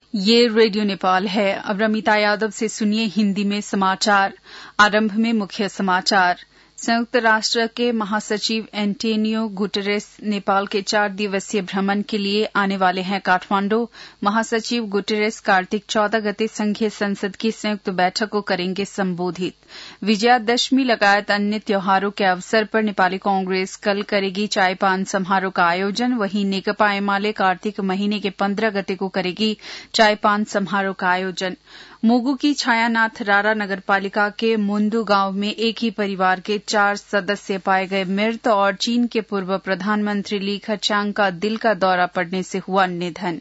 ये रेडियो नेपाल है। अब रमिता यादव से सुनिए हिंदी में समाचार। आरंभ में मुख्य समाचार। संयुक्त राष्ट्र के महासचिव एंटोनियो गुटेरेस नेपाल के 4 दिवसीय भ्रमण के लिए आने वाले हैं काठमांडू। महासचिव गुटेरेस कार्तिक 14 गते संघीय संसद की संयुक्त बैठक को करेंगे संबोधित। विजयादशमी लगायत अन्य त्योहारों के अवसर पर नेपाली कांग्रेस कल करेगी चाय पान समारोह का आयोजन। वहीं नेकपा एमाले कार्तिक महीने के 15 गते को करेगी चाय पान समारोह का आयोजन। मुगु की छायानाथ रारा नगरपालिका के मुंदू गांव में एक ही परिवार के 4 सदस्य पाए गए मृत और चीन के पूर्व प्रधानमंत्री ली खचियांग का दिल का दौरा पड़ने से हुआ निधन।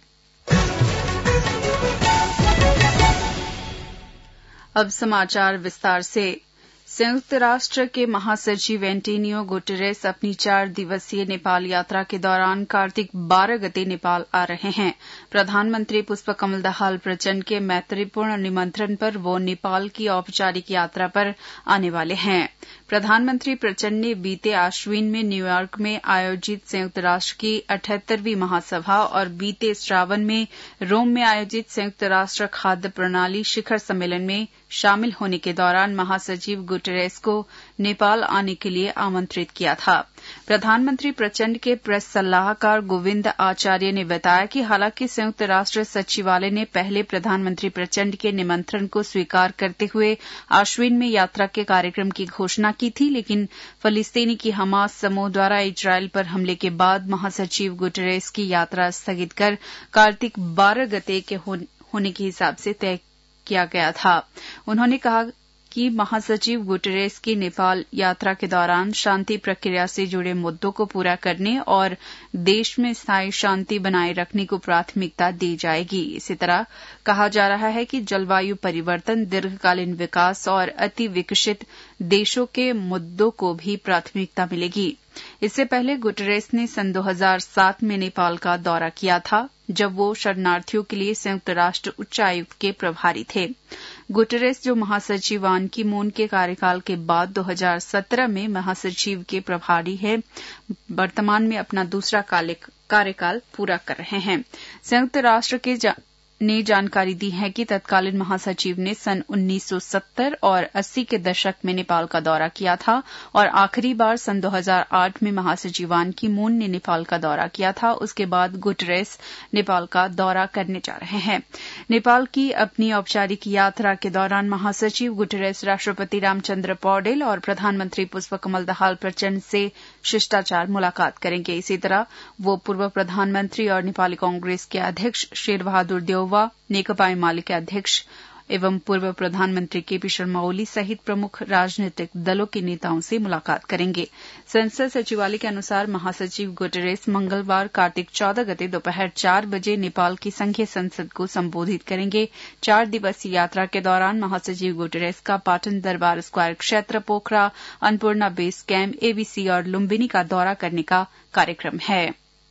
अब समाचार विस्तार से। संयुक्त राष्ट्र के महासचिव एंटोनियो गुटेरेस अपनी 4 दिवसीय नेपाल यात्रा के दौरान कार्तिक 12 गते नेपाल आ रहे हैं। प्रधानमंत्री पुष्पकमल दाहाल प्रचंड के मैत्रीपूर्ण निमंत्रण पर वो नेपाल की औपचारिक यात्रा पर आने वाले हैं। प्रधानमंत्री प्रचंड ने बीते आश्विन में न्यूयॉर्क में आयोजित संयुक्त राष्ट्र की 78वीं महासभा और बीते श्रावण में रोम में आयोजित संयुक्त राष्ट्र खाद्य प्रणाली शिखर सम्मेलन में शामिल होने के दौरान महासचिव गुटेरेस को नेपाल आने के लिए आमंत्रित किया था। प्रधानमंत्री प्रचंड के प्रेस सलाहकार गोविंद आचार्य ने बताया कि हालांकि संयुक्त राष्ट्र सचिवालय ने पहले प्रधानमंत्री प्रचंड के निमंत्रण को स्वीकार करते हुए आश्विन में यात्रा के कार्यक्रम की घोषणा की थी, लेकिन फलिस्तीनी की हमास समूह द्वारा इजरायल पर हमले के बाद महासचिव गुटेरेस की यात्रा स्थगित कर कार्तिक 12 गते के होने के हिसाब से तय किया गया था। उन्होंने कहा कि महासचिव गुटेरेस की नेपाल यात्रा के दौरान शांति प्रक्रिया से जुड़े मुद्दों को पूरा करने और देश में स्थायी शांति बनाए रखने को प्राथमिकता दी जाएगी। इसी तरह कहा जा रहा है कि जलवायु परिवर्तन, दीर्घकालीन विकास और अति विकसित देशों के मुद्दों को भी प्राथमिकता मिलेगी। इससे पहले गुटेरेस ने सन 2007 में नेपाल का दौरा किया था, जब वो शरणार्थियों के लिए संयुक्त राष्ट्र उच्चायुक्त के प्रभारी थे। गुटेरेस, जो महासचिव बान की मून के कार्यकाल के बाद 2017 में महासचिव के प्रभारी है, वर्तमान में अपना दूसरा कार्यकाल पूरा कर रहे हैं। संयुक्त राष्ट्र के ने जानकारी दी है कि तत्कालीन महासचिव ने सन 1970 और 80 के दशक में नेपाल का दौरा किया था और आखिरी बार सन 2008 में महासचिव बान की मून ने नेपाल का दौरा किया था। उसके बाद गुटेरेस नेपाल का दौरा करने जा रहे हैं। नेपाल की अपनी औपचारिक यात्रा के दौरान महासचिव गुटेरेस राष्ट्रपति रामचंद्र पौडेल और प्रधानमंत्री पुष्पकमल दाहाल प्रचंड से शिष्टाचार मुलाकात करेंगे। इसी तरह वो पूर्व प्रधानमंत्री और नेपाली कांग्रेस के अध्यक्ष शेरबहादुर देउवा, नेकपा एमाले के अध्यक्ष एवं पूर्व प्रधानमंत्री केपी शर्मा ओली सहित प्रमुख राजनीतिक दलों के नेताओं से मुलाकात करेंगे। संसद सचिवालय के अनुसार महासचिव गुटेरेस मंगलवार कार्तिक 14 गते दोपहर 4 बजे नेपाल की संघीय संसद को संबोधित करेंगे। 4 दिवसीय यात्रा के दौरान महासचिव गुटेरेस का पाटन दरबार स्क्वायर क्षेत्र, Pokhara, Annapurna base camp, ABC और लुम्बिनी का दौरा करने का कार्यक्रम है।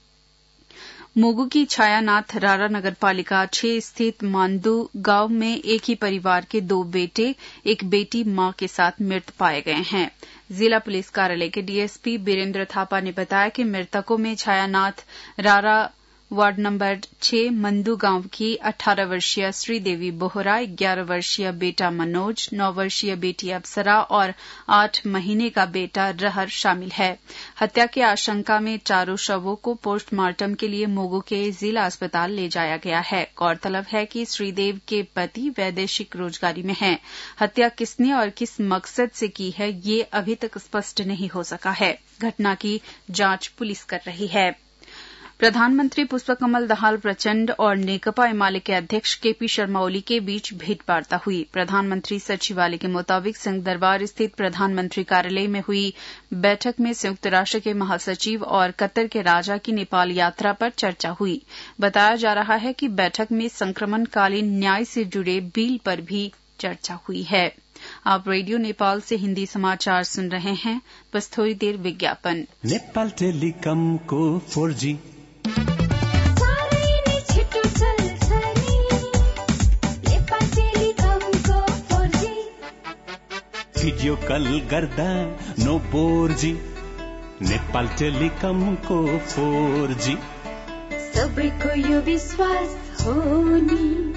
मुगु की छायानाथ रारा नगरपालिका 6 स्थित मांदू गांव में एक ही परिवार के 2 बेटे, एक बेटी मां के साथ मृत पाए गए हैं। जिला पुलिस कार्यालय के डीएसपी बीरेन्द्र थापा ने बताया कि मृतकों में छायानाथ रारा वार्ड नंबर 6 मंदू गांव की 18 वर्षीय श्रीदेवी बोहरा, 11 वर्षीय बेटा मनोज, 9 वर्षीय बेटी अप्सरा और 8 महीने का बेटा रहर शामिल है। हत्या की आशंका में चारों शवों को पोस्टमार्टम के लिए मोगू के जिला अस्पताल ले जाया गया है। गौरतलब है कि श्रीदेव के पति वैदेशिक रोजगारी में हैं। हत्या किसने और किस मकसद से की है, ये अभी तक स्पष्ट नहीं हो सका है। घटना की जांच पुलिस कर रही है। प्रधानमंत्री पुष्पकमल दाहाल प्रचंड और नेकपा एमाले के अध्यक्ष केपी शर्मा ओली के बीच भेंटवार्ता हुई। प्रधानमंत्री सचिवालय के मुताबिक संघ दरबार स्थित प्रधानमंत्री कार्यालय में हुई बैठक में संयुक्त राष्ट्र के महासचिव और कतर के राजा की नेपाल यात्रा पर चर्चा हुई। बताया जा रहा है कि बैठक में संक्रमणकालीन न्याय से जुड़े बिल पर भी चर्चा हुई है। आप रेडियो नेपाल से हिंदी समाचार सुन रहे हैं। बस थोड़ी देर विज्ञापन। नेपाल टेलिकम को 4G भिडियो कल गर्दा नो बोर्जी, नेपाल टेलिकमको 4G सबैको यो विश्वास हो नि।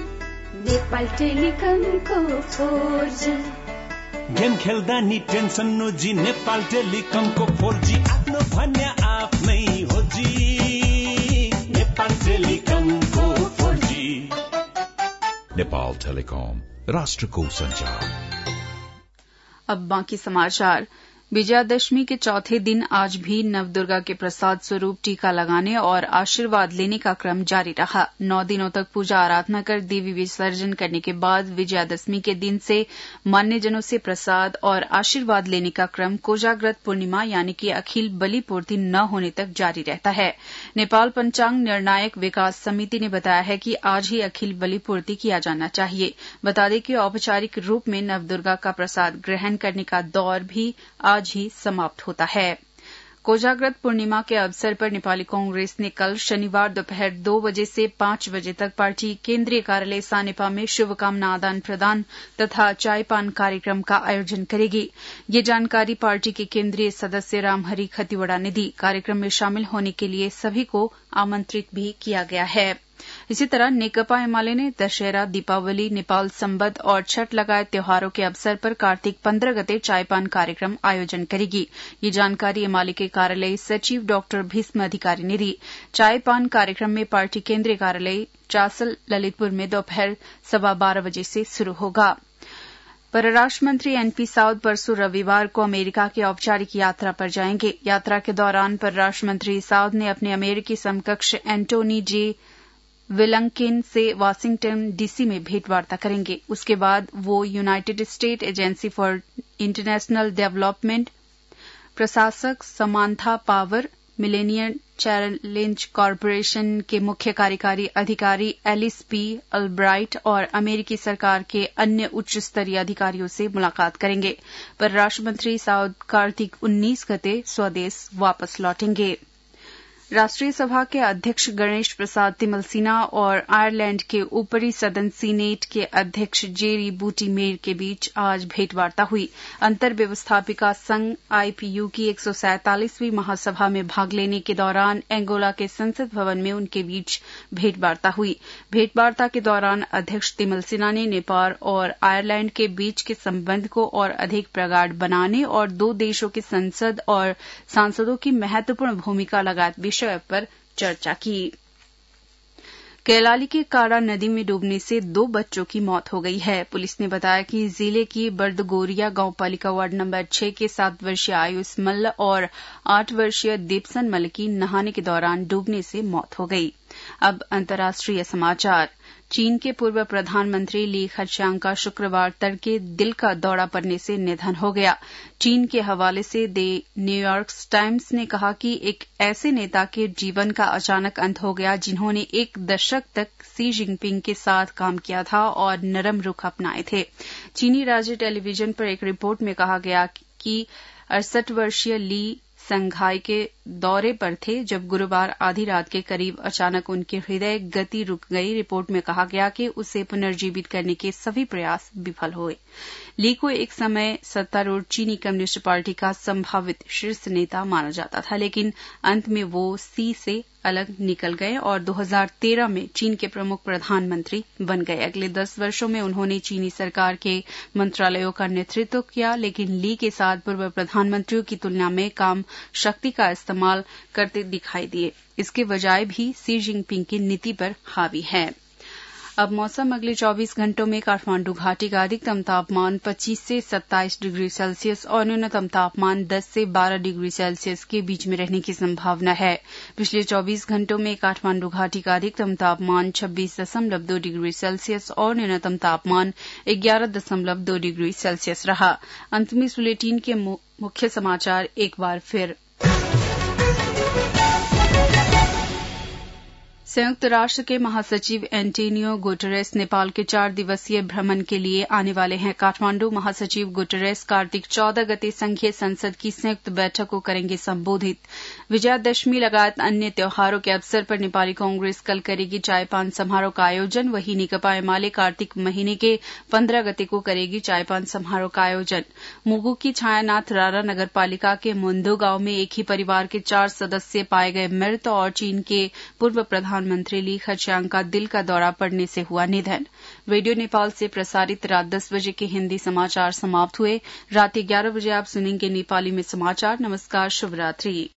नेपाल टेलिकमको 4G गेम खेल्दा नि टेन्सन नोजी नेपाल टेलिकमको 4G आफ्नो भन्या आफ्नै हो जी नेपाल टेलिकमको 4G नेपाल टेलिकम राष्ट्रको संचार। अब बाकी समाचार। विजयादशमी के चौथे दिन आज भी नवदुर्गा के प्रसाद स्वरूप टीका लगाने और आशीर्वाद लेने का क्रम जारी रहा। 9 दिनों तक पूजा आराधना कर देवी विसर्जन करने के बाद विजयादशमी के दिन से मान्यजनों से प्रसाद और आशीर्वाद लेने का क्रम कोजाग्रत पूर्णिमा यानी कि अखिल बलि पूर्ति न होने तक जारी रहता है। नेपाल पंचांग निर्णायक विकास समिति ने बताया है कि आज ही अखिल बलि पूर्ति किया जाना चाहिए। बता दें कि औपचारिक रूप में नवदुर्गा का प्रसाद ग्रहण करने का दौर भी आज ही समाप्त होता है। कोजाग्रत पूर्णिमा के अवसर पर नेपाली कांग्रेस ने कल शनिवार दोपहर 2 बजे से 5 बजे तक पार्टी केंद्रीय कार्यालय सानेपा में शुभकामना आदान प्रदान तथा चाय पान कार्यक्रम का आयोजन करेगी। ये जानकारी पार्टी के केंद्रीय सदस्य रामहरि खतिवड़ा ने दी। कार्यक्रम में शामिल होने के लिए सभी को आमंत्रित भी किया गया है। इसी तरह नेकपा एमाले ने दशहरा, दीपावली, नेपाल संबत और छठ लगाए त्योहारों के अवसर पर कार्तिक 15 गते चायपान कार्यक्रम आयोजन करेगी। ये जानकारी एमाले के कार्यालय सचिव डॉक्टर भीष्म अधिकारी ने दी। चायपान कार्यक्रम में पार्टी केंद्रीय कार्यालय चासल ललितपुर में दोपहर 12:15 बजे से शुरू होगा। परराष्ट्र मंत्री एनपी साउद परसों रविवार को अमेरिका की औपचारिक यात्रा पर जाएंगे। यात्रा के दौरान परराष्ट्र मंत्री साउद ने अपने अमेरिकी समकक्ष एंटोनी जे विलंकेन से वाशिंगटन डीसी में भेंटवार्ता करेंगे। उसके बाद वो United State Agency for International Development प्रशासक Samantha Power, Millennium Challenge Corporation के मुख्य कार्यकारी अधिकारी एलिस पी अल्ब्राइट और अमेरिकी सरकार के अन्य उच्च स्तरीय अधिकारियों से मुलाकात करेंगे। परराष्ट्र मंत्री साउद कार्तिक 19 गते स्वदेश वापस लौटेंगे। राष्ट्रीय सभा के अध्यक्ष गणेश प्रसाद तिमलसिना और आयरलैंड के ऊपरी सदन सीनेट के अध्यक्ष जेरी बूटीमेर के बीच आज भेंटवार्ता हुई। अंतर व्यवस्थापिका संघ आईपीयू की 147वीं महासभा में भाग लेने के दौरान एंगोला के संसद भवन में उनके बीच भेंटवार्ता हुई। भेंटवार्ता के दौरान अध्यक्ष तिमलसिना ने नेपाल और आयरलैंड के बीच के संबंध को और अधिक प्रगाढ़ बनाने और 2 देशों के संसद और सांसदों की महत्वपूर्ण भूमिका लगातार विषय पर चर्चा की। कैलाली के काड़ा नदी में डूबने से 2 बच्चों की मौत हो गई है। पुलिस ने बताया कि जिले की बर्दगोरिया गांव पालिका वार्ड नंबर 6 के 7 वर्षीय आयुष मल्ल और 8 वर्षीय दीपसन मल्ल की नहाने के दौरान डूबने से मौत हो गई। अब अंतर्राष्ट्रीय समाचार। चीन के पूर्व प्रधानमंत्री ली खचियांग का शुक्रवार तड़के दिल का दौरा पड़ने से निधन हो गया। चीन के हवाले से द न्यूयॉर्क टाइम्स ने कहा कि एक ऐसे नेता के जीवन का अचानक अंत हो गया जिन्होंने 1 दशक तक शी जिनपिंग के साथ काम किया था और नरम रुख अपनाए थे। चीनी राज्य टेलीविजन पर एक रिपोर्ट में कहा गया कि 68 वर्षीय ली संघाई के दौरे पर थे जब गुरुवार आधी रात के करीब अचानक उनकी हृदय गति रुक गई। रिपोर्ट में कहा गया कि उसे पुनर्जीवित करने के सभी प्रयास विफल हुए। ली को एक समय सत्तारूढ़ चीनी कम्युनिस्ट पार्टी का संभावित शीर्ष नेता माना जाता था, लेकिन अंत में वो शी से अलग निकल गए और 2013 में चीन के प्रमुख प्रधानमंत्री बन गए। अगले 10 वर्षों में उन्होंने चीनी सरकार के मंत्रालयों का नेतृत्व किया, लेकिन ली के साथ पूर्व प्रधानमंत्रियों की तुलना में कम शक्ति का इस्तेमाल करते दिखाई दिए। इसके बजाय भी शी जिनपिंग की नीति पर हावी है। अब मौसम। अगले 24 घंटों में काठमांडू घाटी का अधिकतम तापमान 25 से 27 डिग्री सेल्सियस और न्यूनतम तापमान 10 से 12 डिग्री सेल्सियस के बीच में रहने की संभावना है। पिछले 24 घंटों में काठमांडू घाटी का अधिकतम तापमान 26.2 डिग्री सेल्सियस और न्यूनतम तापमान 11.2 डिग्री सेल्सियस रहा। अंत में बुलेटिन के मुख्य समाचार एक बार फिर। संयुक्त राष्ट्र के महासचिव एंटोनियो गुटेरेस नेपाल के 4 दिवसीय भ्रमण के लिए आने वाले हैं। काठमांडू महासचिव गुटेरेस कार्तिक 14 गते संघीय संसद की संयुक्त बैठक को करेंगे संबोधित। विजयादशमी लगात अन्य त्योहारों के अवसर पर नेपाली कांग्रेस कल करेगी चायपान समारोह का आयोजन। वहीं नेकपा एमाले कार्तिक महीने के 15 गते को करेगी चायपान समारोह का आयोजन। मुगु की छायानाथ रारा नगरपालिका के मुंदो गांव में एक ही परिवार के 4 सदस्य पाए गए मृत और चीन के पूर्व प्रधान प्रधानमंत्री ली खचियांग का दिल का दौरा पड़ने से हुआ निधन। रेडियो नेपाल से प्रसारित रात 10 बजे के हिंदी समाचार समाप्त हुए। रात 11 बजे आप सुनेंगे नेपाली में समाचार। नमस्कार, शुभ रात्रि।